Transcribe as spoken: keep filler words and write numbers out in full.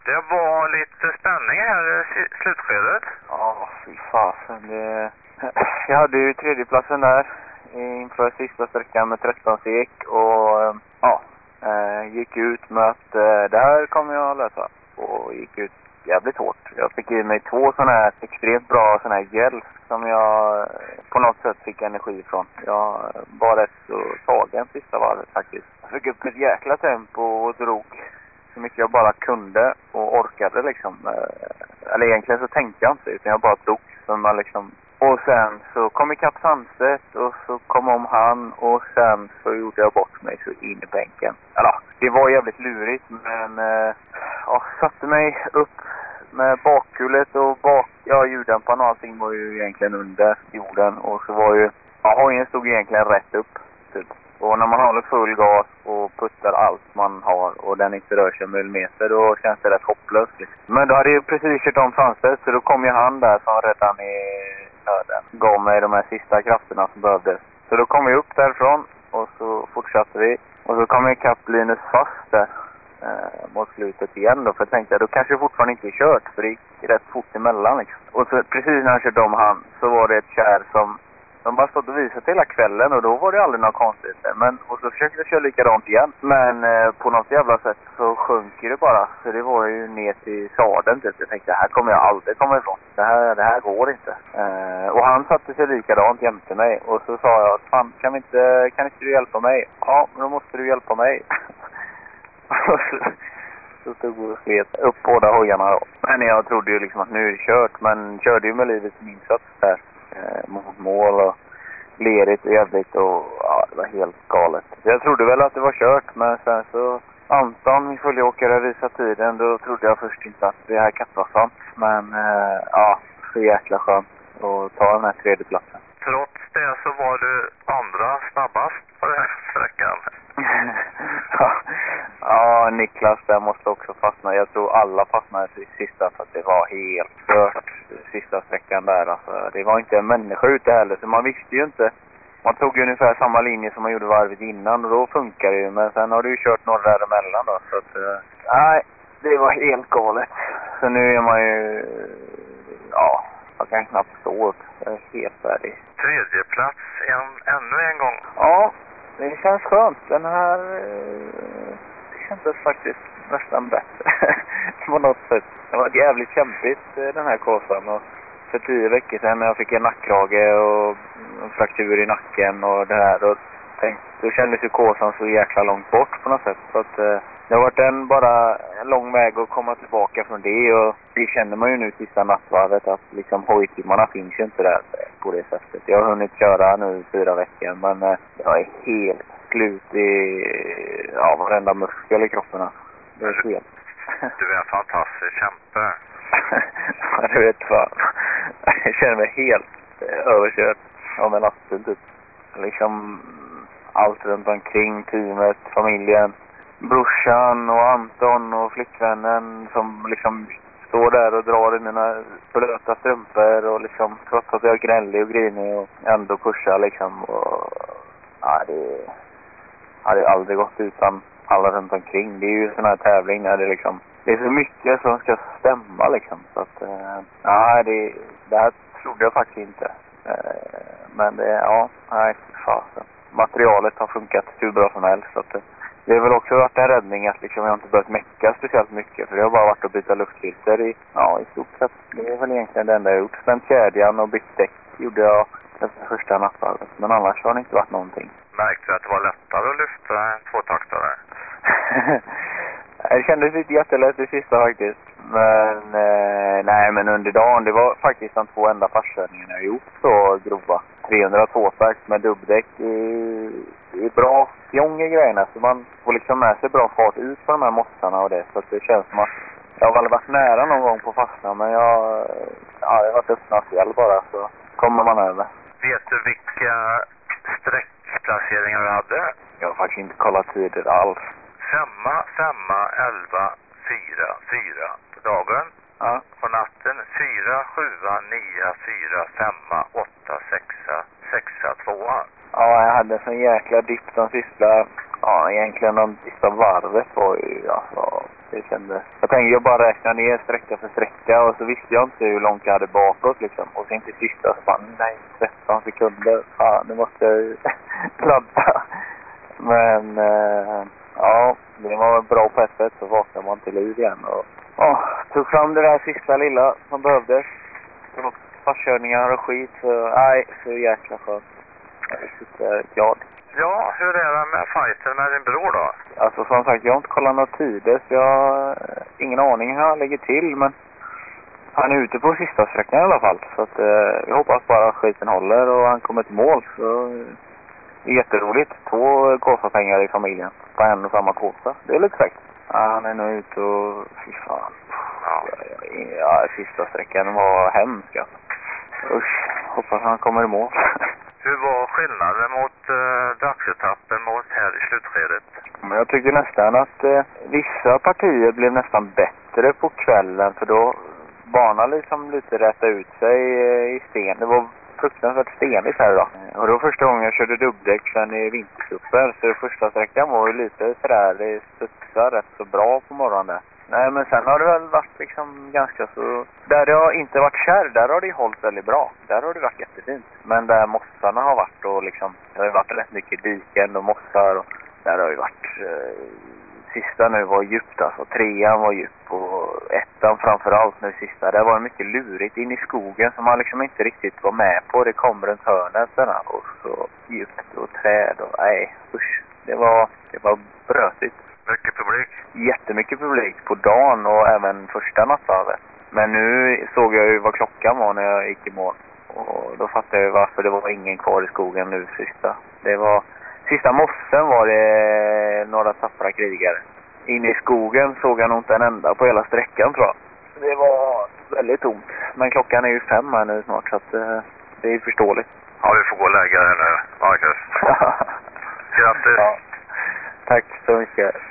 Det var lite spänning här i slutskedet. Ja, fy fasen. Det... Jag hade ju tredjeplatsen där inför sista sträckan med tretton sek och ja, gick ut med att det här kommer jag lösa. Och gick ut jävligt hårt. Jag fick i mig två sådana här extremt bra sådana här gel som jag på något sätt fick energi från. Jag var rätt så tagen sista varvet faktiskt. Jag fick upp ett jäkla tempo och drog så mycket jag bara kunde och orkade liksom. Eller egentligen så tänkte jag inte utan jag bara drog. Så man liksom... Och sen så kom ikapp Sandstedt och så kom om han och sen så gjorde jag bort mig så in i bänken. Eller det var jävligt lurigt men äh, ja, satte mig upp med bakkulet och bak, ja ljuddämparen och allting var ju egentligen under jorden och så var ju, ja hojen stod egentligen rätt upp typ. Och när man håller full gas och puttar allt man har och den inte rör sig en millimeter då känns det rätt hopplöst liksom. Men då hade jag precis kört om Sandstedt så då kom ju han där som redan i nöden gav mig de här sista krafterna som behövdes. Så då kom vi upp därifrån och så fortsatte vi. Och så kom jag ikapp Linus fast där eh, mot slutet igen då. För jag tänkte då kanske jag fortfarande inte är kört för det gick rätt fort emellan liksom. Och så precis när jag körde om han så var det ett kär som de bara stod och visade hela kvällen och då var det aldrig något konstigt. Men, och så försökte jag köra likadant igen. Men eh, på något jävla sätt så sjönk det bara. Så det var ju ner till sadeln typ. Jag tänkte, här kommer jag aldrig komma ifrån. Det här, det här går inte. Eh, och han satte sig likadant jämte mig. Och så sa jag, fan kan, vi inte, kan inte du hjälpa mig? Ja, men då måste du hjälpa mig. Så stod vi och slet upp båda hojarna då. Men jag trodde ju liksom att nu är det kört. Men körde ju med livets insats där. Eh, mot mål och lerigt och jävligt och ja, det var helt galet. Jag trodde väl att det var kört men sen så Anton, min följeåkare, visade tiden. Då trodde jag först inte att det här kan vara sant. Men eh, ja, så jäkla skönt att ta den här tredje platsen. Trots det så var du andra snabbast på den här sträckan. ja, ja, Niklas där måste också fastna. Jag tror alla fastnade i sista för att det var helt stört. Sista sträckan där alltså. Det var inte en människa ute heller så man visste ju inte. Man tog ju ungefär samma linje som man gjorde varvet innan och då funkar det ju. Men sen har du ju kört några däremellan då. Så att, uh, nej, det var helt galet. Så nu är man ju, ja, jag kan knappt stå upp. Jag är helt färdig. Tredje plats en, ännu en gång. Ja, det känns skönt. Den här uh, kändes faktiskt nästan bättre på något sätt. Det var jävligt kämpigt den här kåsan och för tio veckor sedan när jag fick en nackkrage och en fraktur i nacken och det här och tänkte, då kändes ju kåsan så jäkla långt bort på något sätt så att eh, det har varit en bara en lång väg att komma tillbaka från det och det känner man ju nu sista nattvarvet att liksom hojtimmarna finns ju inte där på det sättet. Jag har hunnit köra nu fyra veckor men eh, jag är helt slut i ja, varenda muskel i kroppen. Det är helt. Du är en fantastisk kämpe. Ja, du vet vad. Jag känner mig helt överkörd av en lastbil typ. Liksom allt runt omkring, teamet, familjen, brorsan och Anton och flickvännen som liksom står där och drar i mina blöta strumpor och liksom trots att jag är gnällig och grinig och ändå pushar liksom och ja, det hade aldrig gått utan alla runt omkring. Det är ju sån här tävling där det liksom det är så mycket som ska stämma liksom så att eh, ja, det, det här trodde jag faktiskt inte. Eh, men det, ja, nej, fasen. Materialet har funkat hur bra som helst så att det, det har väl också varit en räddning att liksom jag inte behövt mecka speciellt mycket för det har bara varit att byta luftfilter i, ja, i stort sett. Det är väl egentligen det enda jag gjort. Spänt kedjan och bytt däck gjorde jag efter första nattvarvet. Men annars har det inte varit någonting. Märkte du att det var lättare att lyfta en tvåtaktare? Det kändes lite jättelätt det sista faktiskt. Men eh, nej men under dagen det var faktiskt de två enda farskörningarna jag gjort så grova. trehundratvå takt med dubbdäck det är bra fjong i grejerna så man får liksom med sig bra fart ut på de här mossarna och det så att det känns som att jag har väl varit nära någon gång på fastna men jag ja, det har varit öppna fjäll bara så kommer man över. Vet du vilka sträckplaceringar du hade? Jag har faktiskt inte kollat tider alls. Femma, femma, elva, fyra, fyra på dagen. Ja. På natten fyra, sjua, nia, fyra, femma, åtta, sexa, sexa, tvåa. Ja, jag hade en sån jäkla dipp de sista, ja egentligen de sista varvet var ju alltså Det kändes. Jag tänkte jag bara räkna ner sträcka för sträcka och så visste jag inte hur långt jag hade bakåt liksom. Och sen till sista så bara, nej, tretton sekunder. Fan, nu måste jag ju ladda. Men eh, ja, det var bra på ett sätt, så vaknade man till liv igen. Och ja, tog fram det där sista lilla som behövdes. Fastkörningar och skit, så nej, så jäkla skönt. Jag är super glad. Ja, hur är det med fighten med din bror då? Alltså som sagt, jag har inte kollat några tider, så jag har ingen aning hur han lägger till, men han är ute på sista sträckan i alla fall. Så att eh, jag hoppas bara att skiten håller och han kommer till mål, så det är jätteroligt. Två kåsapengar i familjen på en och samma kåsa. Det är lite fräckt. Ja, han är nu ute och fy fan. Ja, ja, sista sträckan var hemsk alltså. Usch, hoppas han kommer i mål. Hur var skillnaden mot uh, dagsetappen mot här i slutskedet? Men jag tycker nästan att eh, vissa partier blev nästan bättre på kvällen, för då banan liksom lite rätta ut sig eh, i sten. Det var fruktansvärt stenigt här idag. Och då första gången jag körde dubbdäck sen i vintercupen, så första sträckan var ju lite sådär, det studsade rätt så bra på morgonen. Nej, men sen har det väl varit liksom ganska så... Där det har inte varit kärr, där har det hållit väldigt bra. Där har det varit jättefint. Men där mossarna har varit och liksom... Det har ju varit rätt mycket diken och mossar och... Där har ju varit... Eh, sista nu var djupt alltså. Trean var djup och ettan framförallt nu sista. Det var mycket lurigt in i skogen som man liksom inte riktigt var med på. Det kom runt hörnet sådana och så djupt och träd och... Nej, usch. Det var, det var brötigt. Mycket publik? Jättemycket publik på dagen och även första nattvarvet. Men nu såg jag ju vad klockan var när jag gick i mål. Och då fattade jag varför det var ingen kvar i skogen nu sista. Det var... Sista mossen var det några tappra krigare. Inne i skogen såg jag nog inte en enda på hela sträckan tror jag. Det var väldigt tomt. Men klockan är ju fem här nu snart så att eh, det är förståeligt. Ja, vi får gå och lägga det nu, Marcus. Grattis! Ja. Tack så mycket.